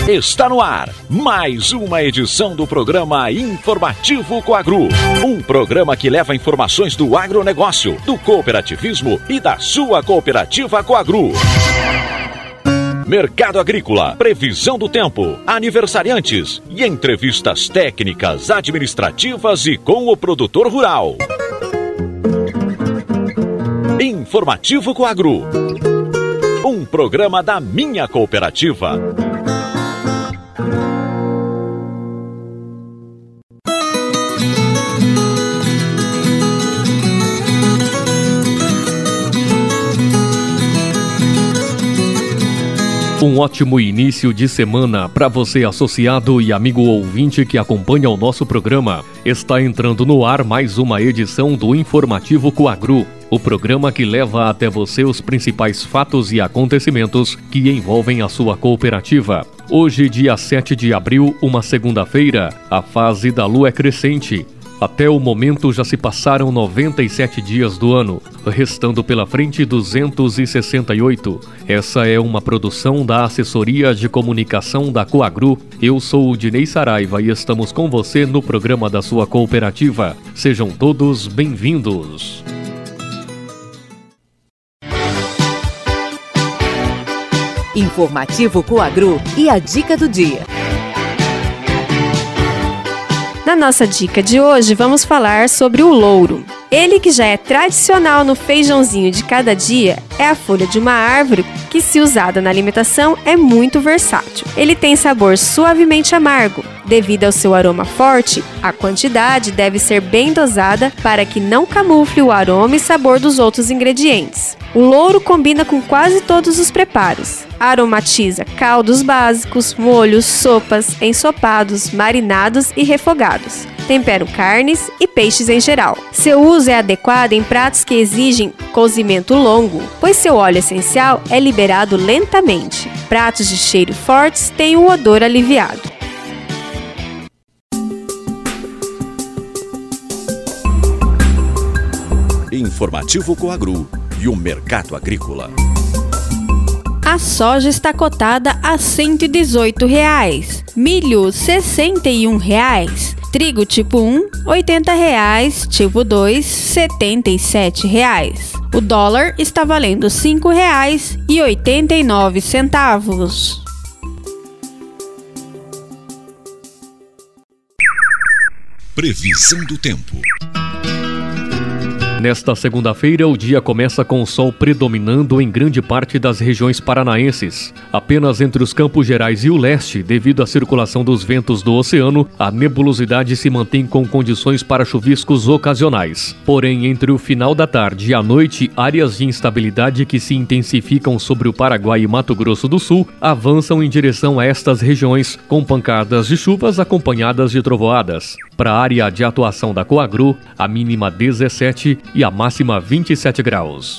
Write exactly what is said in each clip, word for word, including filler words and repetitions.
Está no ar mais uma edição do programa Informativo Coagro. Um programa que leva informações do agronegócio, do cooperativismo e da sua cooperativa Coagro. Mercado agrícola, previsão do tempo, aniversariantes e entrevistas técnicas, administrativas e com o produtor rural. Informativo Coagro. Um programa da minha cooperativa. Um ótimo início de semana para você, associado e amigo ouvinte que acompanha o nosso programa. Está entrando no ar mais uma edição do Informativo Coagro, o programa que leva até você os principais fatos e acontecimentos que envolvem a sua cooperativa. Hoje, dia sete de abril, uma segunda-feira, a fase da lua é crescente. Até o momento já se passaram noventa e sete dias do ano, restando pela frente duzentos e sessenta e oito. Essa é uma produção da Assessoria de Comunicação da Coagro. Eu sou o Dinei Saraiva e estamos com você no programa da sua cooperativa. Sejam todos bem-vindos. Informativo Coagro e a dica do dia. Na nossa dica de hoje, vamos falar sobre o louro. Ele, que já é tradicional no feijãozinho de cada dia, é a folha de uma árvore que, se usada na alimentação, é muito versátil. Ele tem sabor suavemente amargo. Devido ao seu aroma forte, a quantidade deve ser bem dosada para que não camufle o aroma e sabor dos outros ingredientes. O louro combina com quase todos os preparos. Aromatiza caldos básicos, molhos, sopas, ensopados, marinados e refogados. Tempera carnes e peixes em geral. Seu uso é adequado em pratos que exigem cozimento longo, pois seu óleo essencial é liberado lentamente. Pratos de cheiro fortes têm o odor aliviado. Informativo Coagro e o mercado agrícola. A soja está cotada a cento e dezoito reais, milho sessenta e um reais, trigo tipo um, oitenta reais, tipo dois, setenta e sete reais. O dólar está valendo cinco reais e oitenta e nove centavos. Previsão do tempo. Nesta segunda-feira, o dia começa com o sol predominando em grande parte das regiões paranaenses. Apenas entre os Campos Gerais e o leste, devido à circulação dos ventos do oceano, a nebulosidade se mantém com condições para chuviscos ocasionais. Porém, entre o final da tarde e a noite, áreas de instabilidade que se intensificam sobre o Paraguai e Mato Grosso do Sul avançam em direção a estas regiões, com pancadas de chuvas acompanhadas de trovoadas. Para a área de atuação da Coagro, a mínima dezessete e a máxima vinte e sete graus.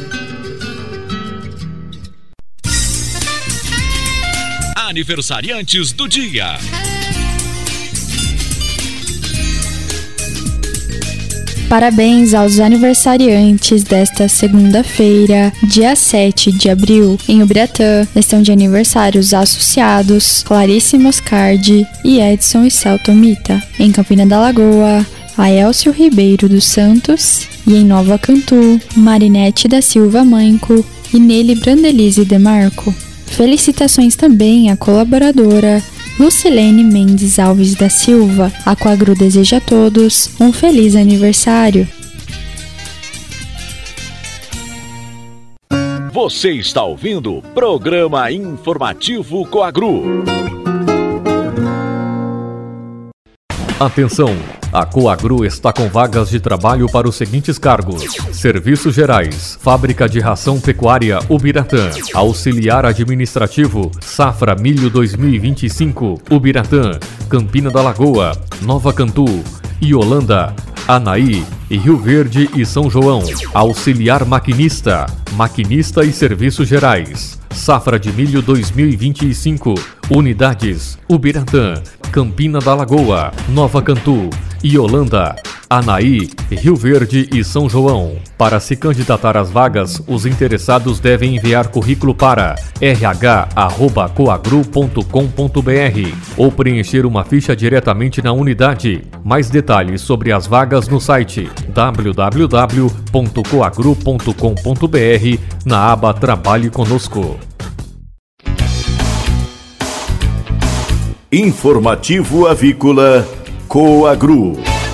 Aniversariantes do dia. Parabéns aos aniversariantes desta segunda-feira, dia sete de abril. Em Ubiratã, estão de aniversários associados Clarice Moscardi e Edson e Celton Mita. Em Campina da Lagoa, Aelcio Ribeiro dos Santos. E em Nova Cantu, Marinete da Silva Manco e Nele Brandelise Demarco. Felicitações também à colaboradora Lucilene Mendes Alves da Silva. A Coagro deseja a todos um feliz aniversário. Você está ouvindo o programa Informativo Coagro. Atenção! A Coagro está com vagas de trabalho para os seguintes cargos: Serviços Gerais, Fábrica de Ração Pecuária Ubiratã, Auxiliar Administrativo, Safra Milho dois mil e vinte e cinco, Ubiratã, Campina da Lagoa, Nova Cantu, Iolanda, Anaí e Rio Verde e São João. Auxiliar Maquinista, Maquinista e Serviços Gerais, Safra de Milho dois mil e vinte e cinco, Unidades, Ubiratã, Campina da Lagoa, Nova Cantu, Iolanda, Anaí, Rio Verde e São João. Para se candidatar às vagas, os interessados devem enviar currículo para r h arroba coagru ponto com ponto b r ou preencher uma ficha diretamente na unidade. Mais detalhes sobre as vagas no site w w w ponto coagru ponto com ponto b r na aba Trabalhe Conosco. Informativo Avícola Coagru.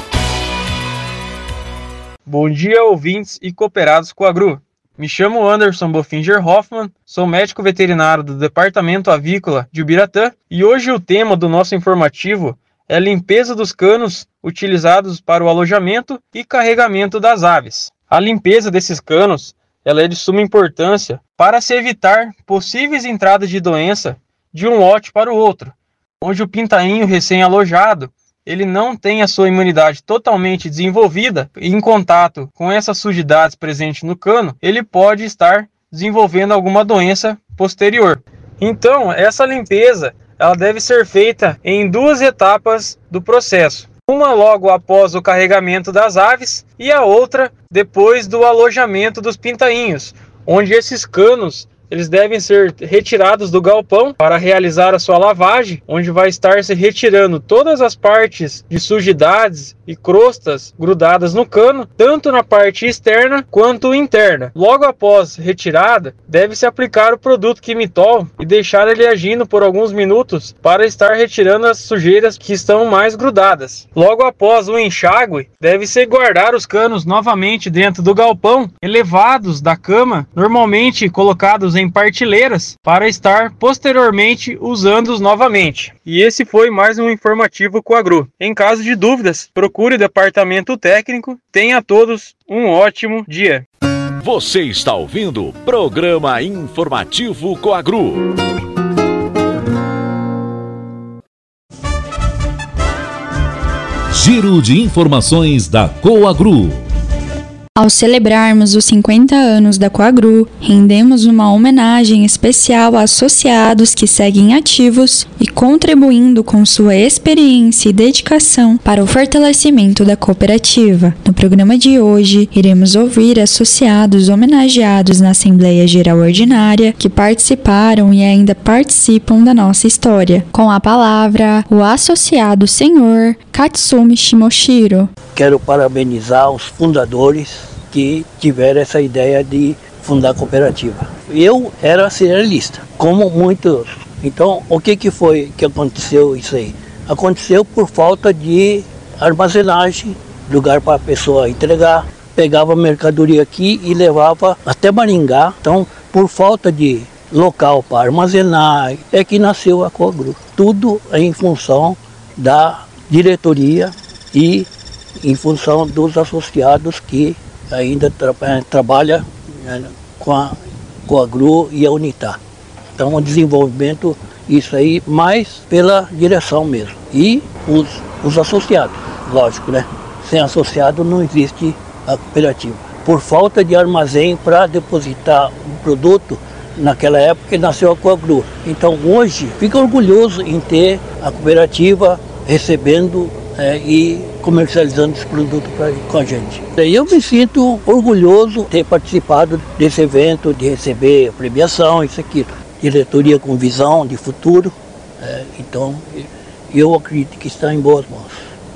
Bom dia, ouvintes e cooperados Coagru. Me chamo Anderson Bofinger Hoffman, sou médico veterinário do Departamento Avícola de Ubiratã e hoje o tema do nosso informativo é a limpeza dos canos utilizados para o alojamento e carregamento das aves. A limpeza desses canos ela é de suma importância para se evitar possíveis entradas de doença de um lote para o outro, onde o pintainho recém-alojado ele não tem a sua imunidade totalmente desenvolvida e em contato com essas sujidades presentes no cano, ele pode estar desenvolvendo alguma doença posterior. Então, essa limpeza ela deve ser feita em duas etapas do processo. Uma logo após o carregamento das aves e a outra depois do alojamento dos pintainhos, onde esses canos eles devem ser retirados do galpão para realizar a sua lavagem, onde vai estar se retirando todas as partes de sujidades e crostas grudadas no cano, tanto na parte externa quanto interna. Logo após retirada, deve-se aplicar o produto Quimitol e deixar ele agindo por alguns minutos para estar retirando as sujeiras que estão mais grudadas. Logo após o enxágue, deve-se guardar os canos novamente dentro do galpão, elevados da cama, normalmente colocados em em partilheiras para estar posteriormente usando-os novamente. E esse foi mais um informativo Coagru. Em caso de dúvidas, procure o departamento técnico. Tenha a todos um ótimo dia. Você está ouvindo o programa informativo Coagru. Giro de informações da Coagru. Ao celebrarmos os cinquenta anos da Coagru, rendemos uma homenagem especial a associados que seguem ativos e contribuindo com sua experiência e dedicação para o fortalecimento da cooperativa. No programa de hoje, iremos ouvir associados homenageados na Assembleia Geral Ordinária que participaram e ainda participam da nossa história. Com a palavra, o associado senhor Katsumi Shimoshiro. Quero parabenizar os fundadores que tiveram essa ideia de fundar a cooperativa. Eu era cerealista, como muitos. Então, o que, que foi que aconteceu isso aí? Aconteceu por falta de armazenagem, lugar para a pessoa entregar. Pegava a mercadoria aqui e levava até Maringá. Então, por falta de local para armazenar, é que nasceu a Coagru. Tudo em função da diretoria e em função dos associados que ainda tra trabalham né, com a Coagru e a Unitar. Então, o desenvolvimento, isso aí, mais pela direção mesmo. E os, os associados, lógico, né? Sem associado não existe a cooperativa. Por falta de armazém para depositar o produto, naquela época nasceu a Coagru. Então, hoje, fico orgulhoso em ter a cooperativa recebendo É, e comercializando esse produto pra, com a gente. Eu me sinto orgulhoso de ter participado desse evento, de receber a premiação, isso aqui. Diretoria com visão de futuro, é, então eu acredito que está em boas mãos.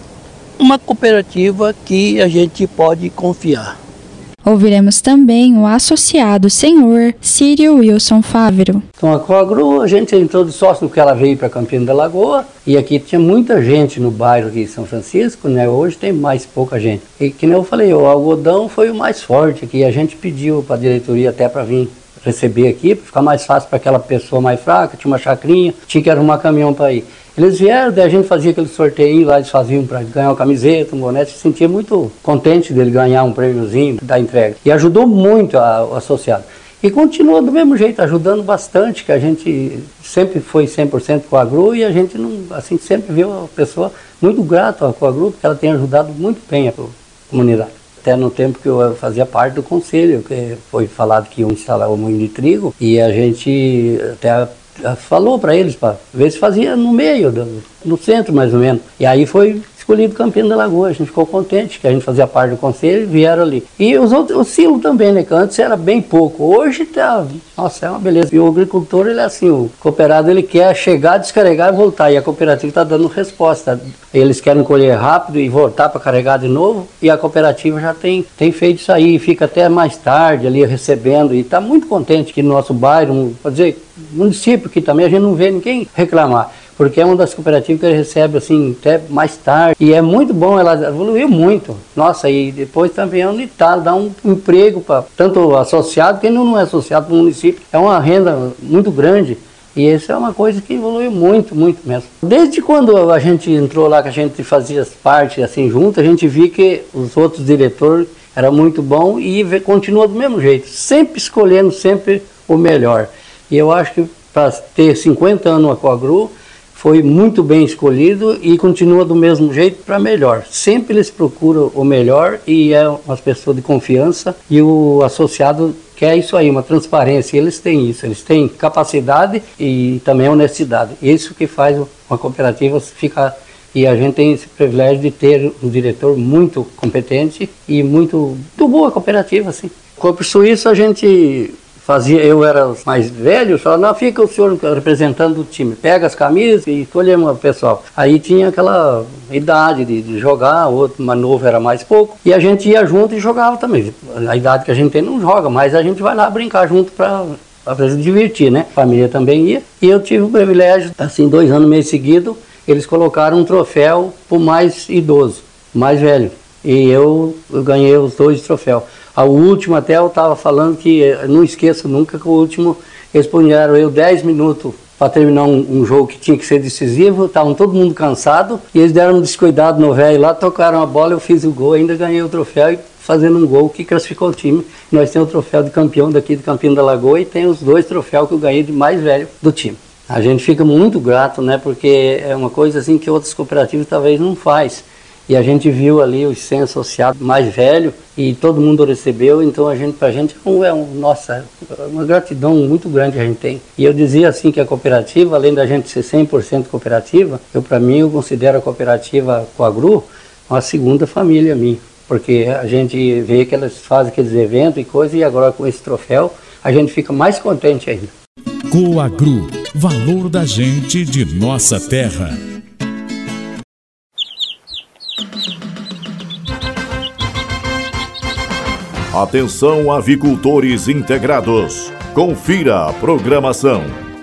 Uma cooperativa que a gente pode confiar. Ouviremos também o associado senhor Círio Wilson Fávero. Então a Coagru, a gente entrou de sócio porque ela veio para Campina da Lagoa e aqui tinha muita gente no bairro aqui de São Francisco, né? Hoje tem mais pouca gente. E que nem eu falei, o algodão foi o mais forte aqui. A gente pediu para a diretoria até para vir receber aqui, para ficar mais fácil para aquela pessoa mais fraca, tinha uma chacrinha, tinha que arrumar caminhão para ir. Eles vieram, daí a gente fazia aquele sorteio lá, eles faziam para ganhar uma camiseta, um boné, se sentia muito contente dele ganhar um prêmiozinho da entrega. E ajudou muito a, o associado. E continua do mesmo jeito, ajudando bastante, que a gente sempre foi cem por cento Coagru e a gente não, assim, sempre viu a pessoa muito grata à Coagru, porque ela tem ajudado muito bem a comunidade. Até no tempo que eu fazia parte do conselho, que foi falado que iam instalar o moinho de trigo, e a gente até falou para eles para ver se fazia no meio, do, no centro mais ou menos. E aí foi escolhido Campina da Lagoa. A gente ficou contente que a gente fazia parte do conselho e vieram ali. E os outros, o silo também, né? Que antes era bem pouco. Hoje tá, nossa, é uma beleza. E o agricultor, ele é assim, o cooperado, ele quer chegar, descarregar e voltar. E a cooperativa está dando resposta. Eles querem colher rápido e voltar para carregar de novo. E a cooperativa já tem, tem feito isso aí. Fica até mais tarde ali recebendo. E está muito contente que no nosso bairro, quer dizer, município que também a gente não vê ninguém reclamar. Porque é uma das cooperativas que ele recebe assim até mais tarde. E é muito bom, ela evoluiu muito. Nossa, e depois também é onde está, dá um emprego para tanto associado, quem não é associado para o município. É uma renda muito grande. E isso é uma coisa que evoluiu muito, muito mesmo. Desde quando a gente entrou lá, que a gente fazia parte assim junto, a gente viu que os outros diretores eram muito bons e continua do mesmo jeito. Sempre escolhendo sempre o melhor. E eu acho que para ter cinquenta anos a Coagru, foi muito bem escolhido e continua do mesmo jeito para melhor. Sempre eles procuram o melhor e é umas pessoas de confiança e o associado quer isso aí, uma transparência. Eles têm isso, eles têm capacidade e também honestidade. Isso que faz uma cooperativa ficar. E a gente tem esse privilégio de ter um diretor muito competente e muito, muito boa cooperativa, assim. Corpo Suíço a gente fazia, eu era mais velho, só não fica o senhor representando o time, pega as camisas e escolhemos o pessoal. Aí tinha aquela idade de, de jogar, o outro mais novo era mais pouco, e a gente ia junto e jogava também. A idade que a gente tem não joga, mas a gente vai lá brincar junto para para se divertir, né? A família também ia. E eu tive o privilégio, assim, dois anos meio seguido, eles colocaram um troféu pro mais idoso, mais velho. E eu, eu ganhei os dois troféus. O último até eu estava falando que, não esqueço nunca que o último, eles punharam eu dez minutos para terminar um, um jogo que tinha que ser decisivo, estavam todo mundo cansado, e eles deram um descuidado no velho lá, tocaram a bola, eu fiz o gol, ainda ganhei o troféu, e fazendo um gol que classificou o time. Nós temos o troféu de campeão daqui de Campina da Lagoa e tem os dois troféus que eu ganhei de mais velho do time. A gente fica muito grato, né, porque é uma coisa assim que outras cooperativas talvez não faz. E a gente viu ali os cem associados mais velhos e todo mundo recebeu, então a gente, pra gente é um, nossa, uma gratidão muito grande que a gente tem. E eu dizia assim que a cooperativa, além da gente ser cem por cento cooperativa, eu para mim eu considero a cooperativa Coagru uma segunda família minha, porque a gente vê que elas fazem aqueles eventos e coisas e agora com esse troféu a gente fica mais contente ainda. Coagru, valor da gente de nossa terra. Atenção, avicultores integrados. Confira a programação.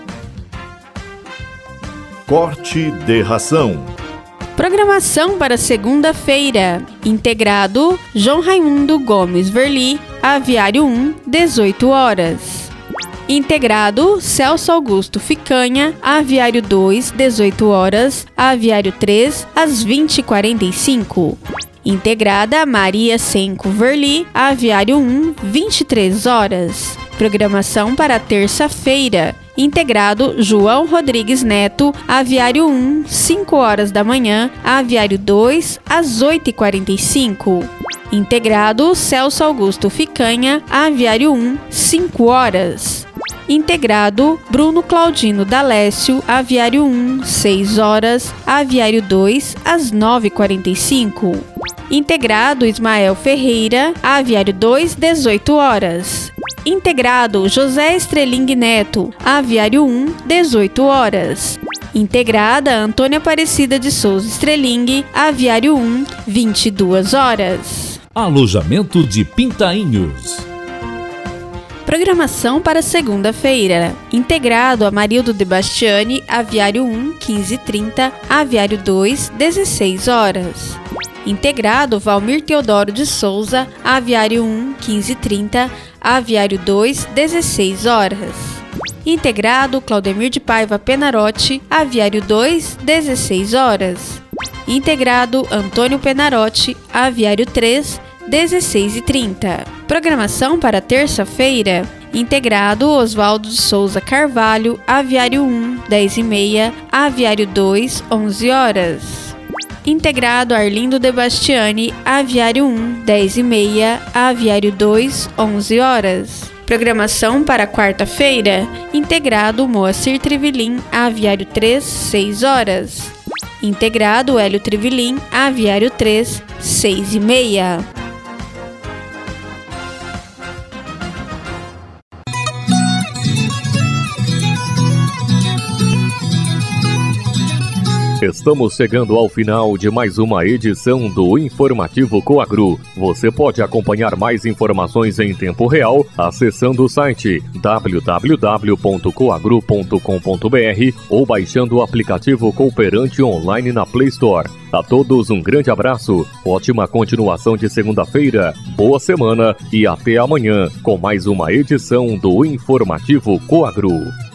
Corte de ração. Programação para segunda-feira. Integrado João Raimundo Gomes Verli, Aviário um, dezoito horas. Integrado Celso Augusto Ficanha, Aviário dois, dezoito horas, Aviário três, às vinte e quarenta e cinco. Integrada Maria Senco Verli, Aviário um, vinte e três horas. Programação para terça-feira. Integrado João Rodrigues Neto, Aviário um, cinco horas da manhã, Aviário dois, às oito e quarenta e cinco. Integrado Celso Augusto Ficanha, Aviário um, cinco horas. Integrado Bruno Claudino D'Alessio, Aviário um, seis horas, Aviário dois, às nove e quarenta e cinco. Integrado Ismael Ferreira, Aviário dois, dezoito horas. Integrado José Estreling Neto, Aviário um, dezoito horas. Integrada Antônia Aparecida de Souza Estreling, Aviário um, vinte e duas horas. Alojamento de Pintainhos. Programação para segunda-feira. Integrado Amarildo de Bastiani, Aviário um, quinze e trinta, Aviário dois, dezesseis horas. Integrado Valmir Teodoro de Souza, Aviário um, quinze e trinta, Aviário dois, dezesseis horas. Integrado Claudemir de Paiva Penarotti, Aviário dois, dezesseis horas. Integrado Antônio Penarotti, Aviário três, dezesseis e trinta. Programação para terça-feira. Integrado Oswaldo de Souza Carvalho, Aviário um, dez e meia, Aviário dois, onze horas. Integrado Arlindo de Bastiani, Aviário um, dez e meia, Aviário dois, onze horas. Programação para quarta-feira. Integrado Moacir Trivelin, Aviário três, seis horas. Integrado Hélio Trivilim, Aviário três, seis e meia. Estamos chegando ao final de mais uma edição do Informativo Coagro. Você pode acompanhar mais informações em tempo real acessando o site w w w ponto coagro ponto com ponto b r ou baixando o aplicativo Cooperante online na Play Store. A todos um grande abraço, ótima continuação de segunda-feira, boa semana e até amanhã com mais uma edição do Informativo Coagro.